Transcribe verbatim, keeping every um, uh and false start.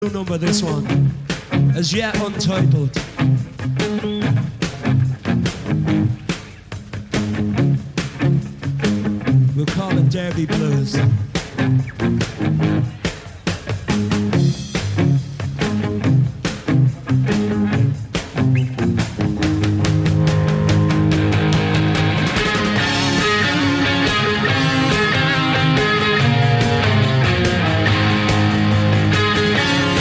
Number this one, as yet untitled. We'll call it Derby Blues.